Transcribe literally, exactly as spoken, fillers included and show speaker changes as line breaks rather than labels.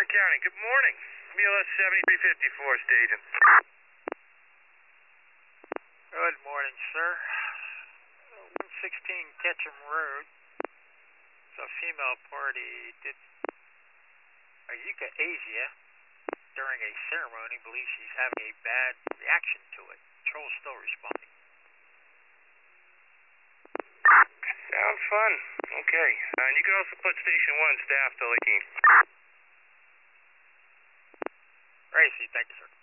Warren County, good morning. B L S seventy-three fifty-four staging.
Good morning, sir. one sixteen Ketchum Road. It's a female party did a euthanasia during a ceremony. Believes she's having a bad reaction to it. Patrol's still responding.
Sounds fun. Okay. Uh, and you can also put Station one staff to Lake East.
Gracie, thank you, sir.